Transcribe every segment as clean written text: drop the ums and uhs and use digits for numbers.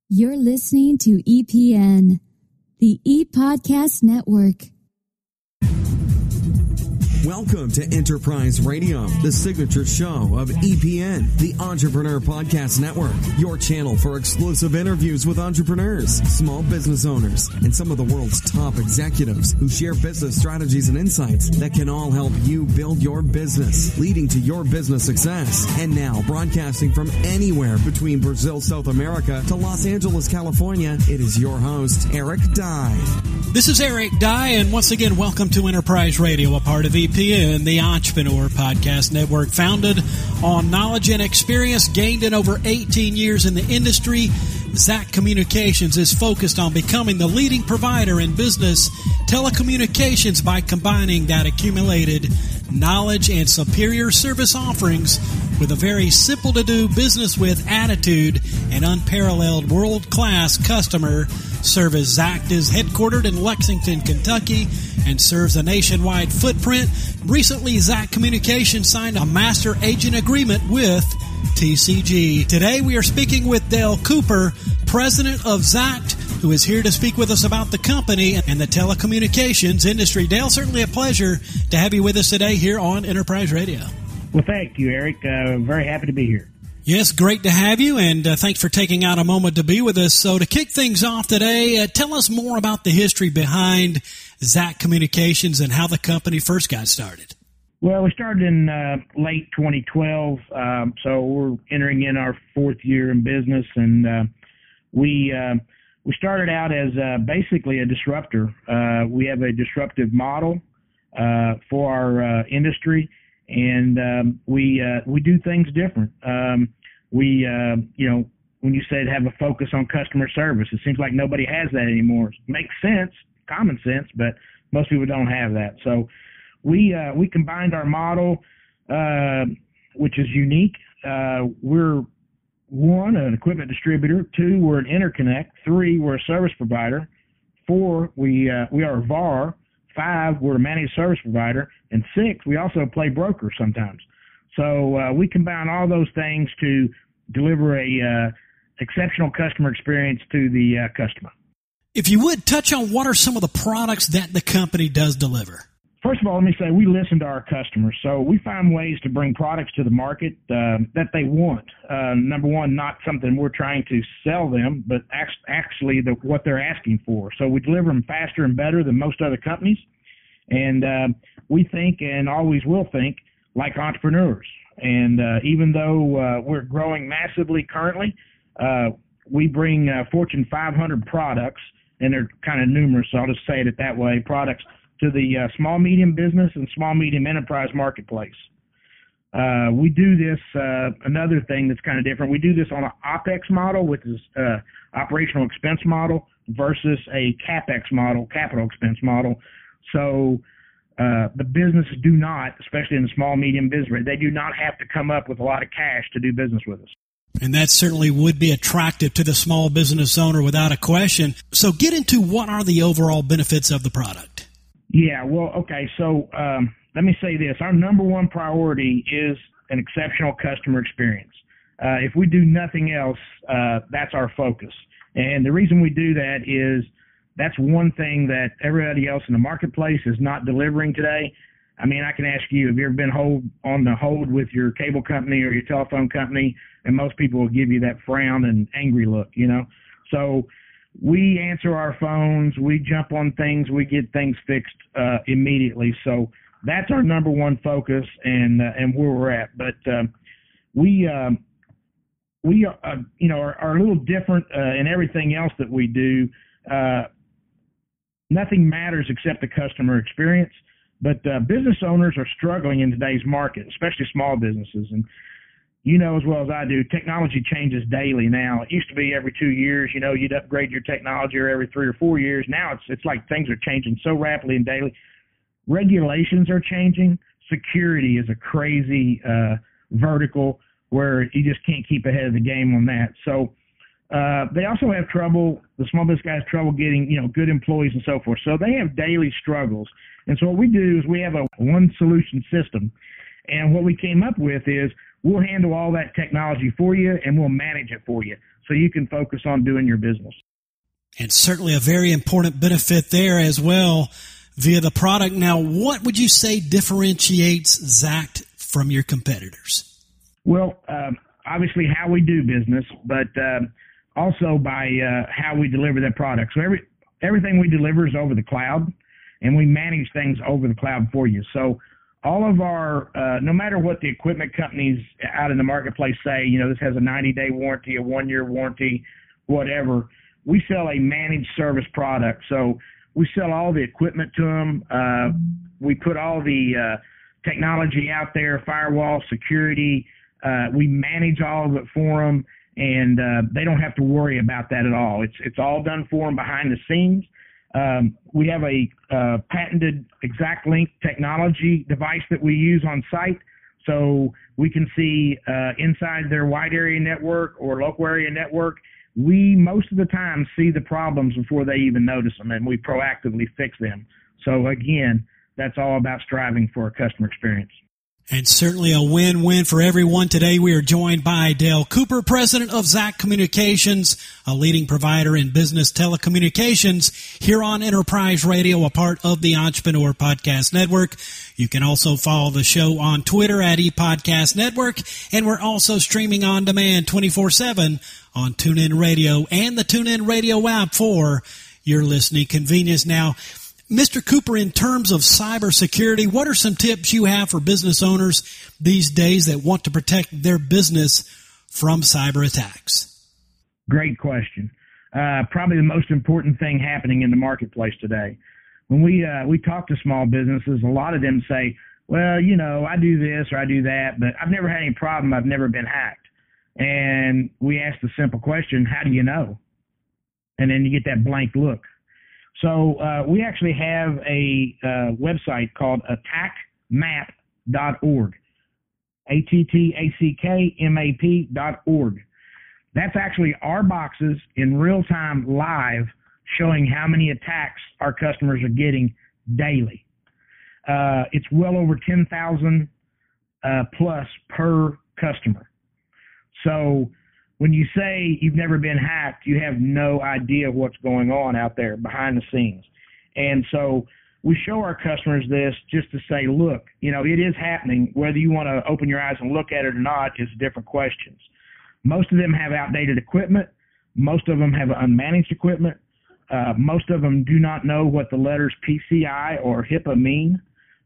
You're listening to EPN, the ePodcast Network. Welcome to Enterprise Radio, the signature show of EPN, the Entrepreneur Podcast Network, your channel for exclusive interviews with entrepreneurs, small business owners, and some of the world's top executives who share business strategies and insights that can all help you build your business, leading to your business success. And now, broadcasting from anywhere between Brazil, South America to Los Angeles, California, it is your host, Eric Dye. This is Eric Dye, and once again, welcome to Enterprise Radio, a part of EPN, the Entrepreneur Podcast Network, founded on knowledge and experience gained in over 18 years in the industry. ZAC Communications is focused on becoming the leading provider in business telecommunications by combining that accumulated knowledge and superior service offerings with a very simple-to-do business with attitude and unparalleled world-class customer service. ZAC is headquartered in Lexington, Kentucky, and serves a nationwide footprint. Recently, ZAC Communications signed a master agent agreement with TCG. Today, we are speaking with Dale Cooper, president of ZAC, who is here to speak with us about the company and the telecommunications industry. Dale, certainly a pleasure to have you with us today here on Enterprise Radio. Well, thank you, Eric. Very happy to be here. Yes, great to have you, and thanks for taking out a moment to be with us. So to kick things off today, tell us more about the history behind ZAC Communications and how the company first got started. Well, we started in late 2012, so we're entering in our fourth year in business, and we started out as basically a disruptor. We have a disruptive model for our industry, and we do things different. When you said have a focus on customer service, it seems like nobody has that anymore. Makes sense, common sense, but most people don't have that. So we combined our model, which is unique. We're one, an equipment distributor. Two, we're an interconnect. Three, we're a service provider. Four, we are a VAR. Five, we're a managed service provider. And six, we also play broker sometimes. So we combine all those things to deliver a exceptional customer experience to the customer. If you would, touch on what are some of the products that the company does deliver. First of all, let me say we listen to our customers. So we find ways to bring products to the market that they want. Number one, not something we're trying to sell them, but actually what they're asking for. So we deliver them faster and better than most other companies. And we think and always will think like entrepreneurs. And even though we're growing massively currently, we bring Fortune 500 products, and they're kind of numerous, so I'll just say it that way, products to the small, medium business and small, medium enterprise marketplace. We do this, another thing that's kind of different, we do this on an OPEX model, which is operational expense model, versus a CAPEX model, capital expense model. So the businesses do not, especially in the small, medium business, they do not have to come up with a lot of cash to do business with us. And that certainly would be attractive to the small business owner without a question. So get into what are the overall benefits of the product. Yeah, well, okay, so let me say this. Our number one priority is an exceptional customer experience. If we do nothing else, that's our focus. And the reason we do that is that's one thing that everybody else in the marketplace is not delivering today. I mean, I can ask you, have you ever been on the hold with your cable company or your telephone company? And most people will give you that frown and angry look, you know. So we answer our phones, we jump on things, we get things fixed immediately. So that's our number one focus and where we're at. But we are a little different in everything else that we do. Nothing matters except the customer experience. But business owners are struggling in today's market, especially small businesses. And you know as well as I do, technology changes daily now. It used to be every 2 years, you know, you'd upgrade your technology, or every 3 or 4 years. Now it's like things are changing so rapidly and daily. Regulations are changing. Security is a crazy vertical where you just can't keep ahead of the game on that. So they also have trouble, the small business guys have trouble getting, you know, good employees and so forth. So they have daily struggles. And so what we do is we have a one solution system. And what we came up with is we'll handle all that technology for you, and we'll manage it for you so you can focus on doing your business. And certainly a very important benefit there as well via the product. Now, what would you say differentiates Zact from your competitors? Well, obviously how we do business, but also by how we deliver that product. So everything we deliver is over the cloud, and we manage things over the cloud for you. So all of our, no matter what the equipment companies out in the marketplace say, this has a 90-day warranty, a 1-year warranty, whatever, we sell a managed service product. So we sell all the equipment to them. We put all the technology out there, firewall, security. We manage all of it for them, and they don't have to worry about that at all. It's all done for them behind the scenes. We have a patented ExactLink technology device that we use on site, so we can see inside their wide area network or local area network. We, most of the time, see the problems before they even notice them, and we proactively fix them. So, again, that's all about striving for a customer experience. And certainly a win-win for everyone. Today we are joined by Dale Cooper, president of Zact Communications, a leading provider in business telecommunications here on Enterprise Radio, a part of the Entrepreneur Podcast Network. You can also follow the show on Twitter at ePodcast Network, and we're also streaming on demand 24/7 on TuneIn Radio and the TuneIn Radio app for your listening convenience. Now, Mr. Cooper, in terms of cybersecurity, what are some tips you have for business owners these days that want to protect their business from cyber attacks? Great question. Probably the most important thing happening in the marketplace today. When we talk to small businesses, a lot of them say, well, I do this or I do that, but I've never had any problem. I've never been hacked. And we ask the simple question, how do you know? And then you get that blank look. So we actually have a website called attackmap.org, attackmap.org. That's actually our boxes in real time live showing how many attacks our customers are getting daily. It's well over 10,000 plus per customer. So when you say you've never been hacked, you have no idea what's going on out there behind the scenes. And so we show our customers this just to say, look, it is happening. Whether you want to open your eyes and look at it or not is different questions. Most of them have outdated equipment. Most of them have unmanaged equipment. Most of them do not know what the letters PCI or HIPAA mean.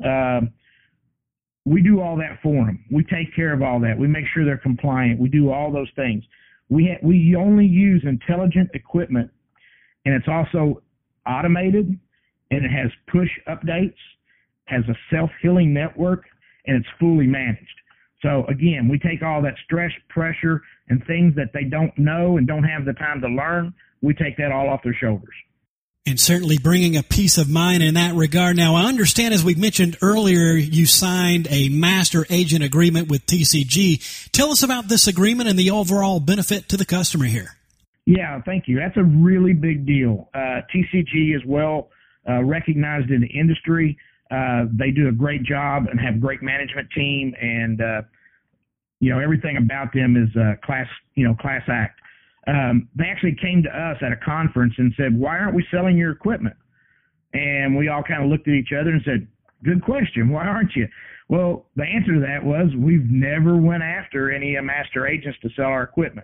We do all that for them. We take care of all that. We make sure they're compliant. We do all those things. We only use intelligent equipment, and it's also automated, and it has push updates, has a self-healing network, and it's fully managed. So, again, we take all that stress, pressure, and things that they don't know and don't have the time to learn, we take that all off their shoulders. And certainly bringing a peace of mind in that regard. Now, I understand, as we mentioned earlier, you signed a master agent agreement with TCG. Tell us about this agreement and the overall benefit to the customer here. Yeah, thank you. That's a really big deal. TCG is well recognized in the industry. They do a great job and have a great management team, and everything about them is class act. They actually came to us at a conference and said, why aren't we selling your equipment? And we all kind of looked at each other and said, good question. Why aren't you? Well, the answer to that was we've never went after any master agents to sell our equipment.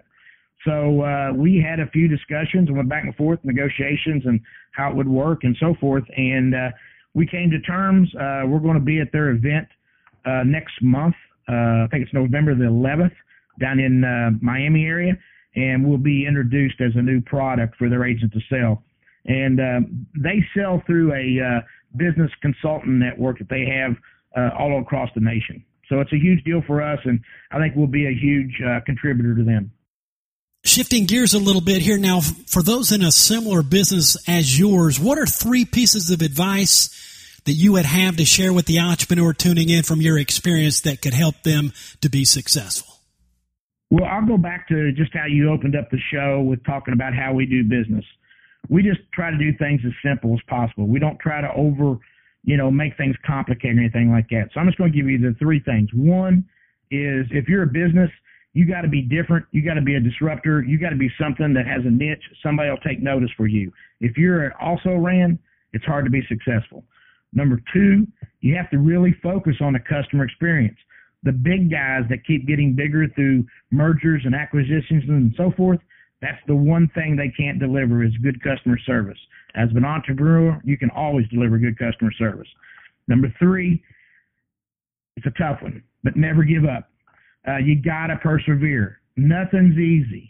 So we had a few discussions and went back and forth, negotiations and how it would work and so forth. And we came to terms. We're going to be at their event next month. I think it's November the 11th down in Miami area. And will be introduced as a new product for their agent to sell. And they sell through a business consultant network that they have all across the nation. So it's a huge deal for us, and I think we'll be a huge contributor to them. Shifting gears a little bit here now, for those in a similar business as yours, what are 3 pieces of advice that you would have to share with the entrepreneur tuning in from your experience that could help them to be successful? Well, I'll go back to just how you opened up the show with talking about how we do business. We just try to do things as simple as possible. We don't try to make things complicated or anything like that. So I'm just going to give you the 3 things. 1, is if you're a business, you got to be different. You got to be a disruptor. You got to be something that has a niche. Somebody will take notice for you. If you're also ran, it's hard to be successful. Number two, you have to really focus on the customer experience. The big guys that keep getting bigger through mergers and acquisitions and so forth, that's the one thing they can't deliver is good customer service. As an entrepreneur, you can always deliver good customer service. Number three, it's a tough one, but never give up. You got to persevere. Nothing's easy.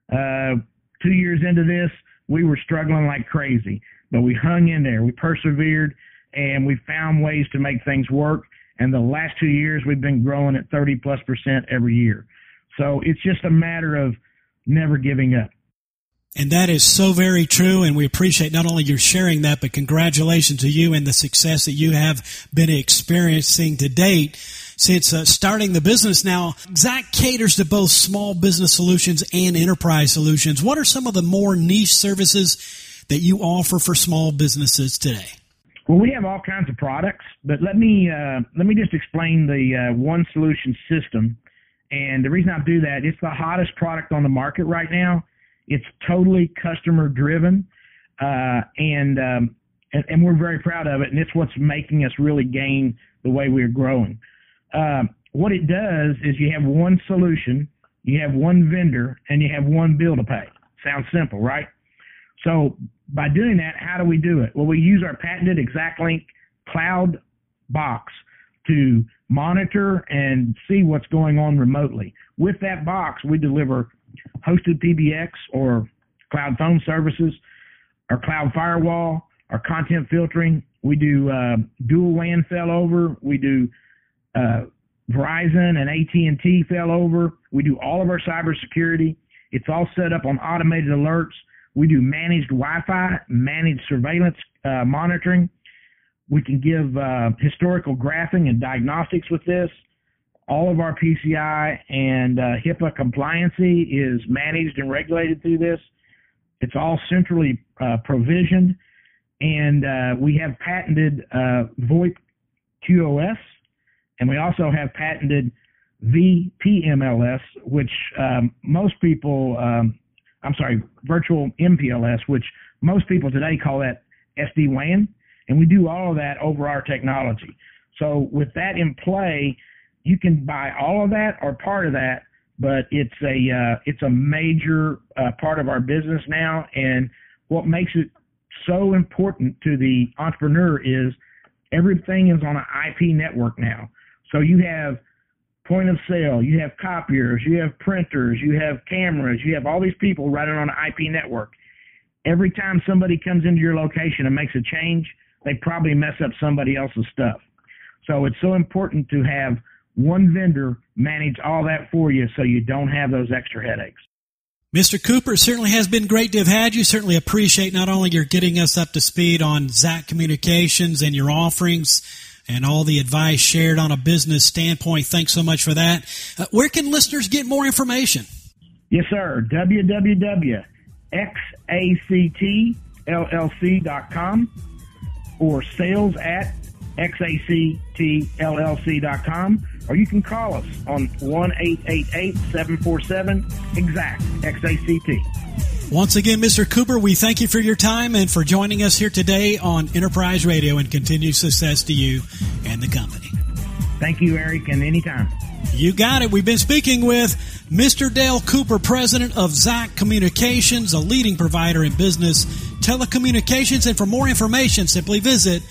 2 years into this, we were struggling like crazy, but we hung in there. We persevered, and we found ways to make things work. And the last 2 years, we've been growing at 30+% every year. So it's just a matter of never giving up. And that is so very true, and we appreciate not only your sharing that, but congratulations to you and the success that you have been experiencing to date since starting the business. Now, Zach caters to both small business solutions and enterprise solutions. What are some of the more niche services that you offer for small businesses today? Well, we have all kinds of products, but let me just explain the One Solution system. And the reason I do that, it's the hottest product on the market right now. It's totally customer driven, and we're very proud of it. And it's what's making us really gain the way we're growing. What it does is you have one solution, you have one vendor, and you have one bill to pay. Sounds simple, right? So by doing that, how do we do it? Well, we use our patented ExactLink cloud box to monitor and see what's going on remotely. With that box, we deliver hosted PBX or cloud phone services, our cloud firewall, our content filtering. We do dual WAN failover. We do Verizon and AT&T failover. We do all of our cybersecurity. It's all set up on automated alerts. We do managed Wi-Fi, managed surveillance monitoring. We can give historical graphing and diagnostics with this. All of our PCI and HIPAA compliancy is managed and regulated through this. It's all centrally provisioned. And we have patented VoIP QoS, and we also have patented VPMLS, which virtual MPLS, which most people today call that SD-WAN. And we do all of that over our technology. So with that in play, you can buy all of that or part of that, but it's a major part of our business now. And what makes it so important to the entrepreneur is everything is on an IP network now. So you have point of sale, you have copiers, you have printers, you have cameras, you have all these people running on an IP network. Every time somebody comes into your location and makes a change, they probably mess up somebody else's stuff. So it's so important to have one vendor manage all that for you so you don't have those extra headaches. Mr. Cooper, it certainly has been great to have had you. Certainly appreciate not only your getting us up to speed on Zach Communications and your offerings and all the advice shared on a business standpoint. Thanks so much for that. Where can listeners get more information? Yes, sir. www.xactllc.com or sales@xactllc.com, or you can call us on 1-888-747-EXACT, XACT. Once again, Mr. Cooper, we thank you for your time and for joining us here today on Enterprise Radio, and continued success to you and the company. Thank you, Eric, and anytime. You got it. We've been speaking with Mr. Dale Cooper, president of Zach Communications, a leading provider in business telecommunications. And for more information, simply visit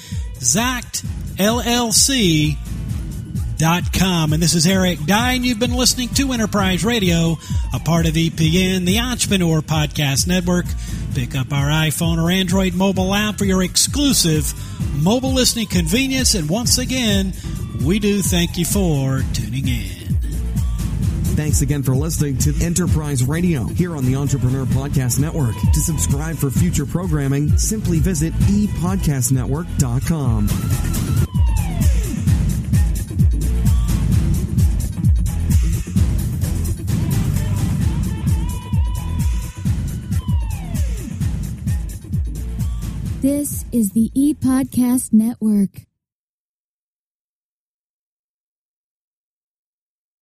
ZactLLC.com. And this is Eric Dye, and you've been listening to Enterprise Radio, a part of EPN, the Entrepreneur Podcast Network. Pick up our iPhone or Android mobile app for your exclusive mobile listening convenience. And once again, we do thank you for tuning in. Thanks again for listening to Enterprise Radio here on the Entrepreneur Podcast Network. To subscribe for future programming, simply visit epodcastnetwork.com. This is the ePodcast Network.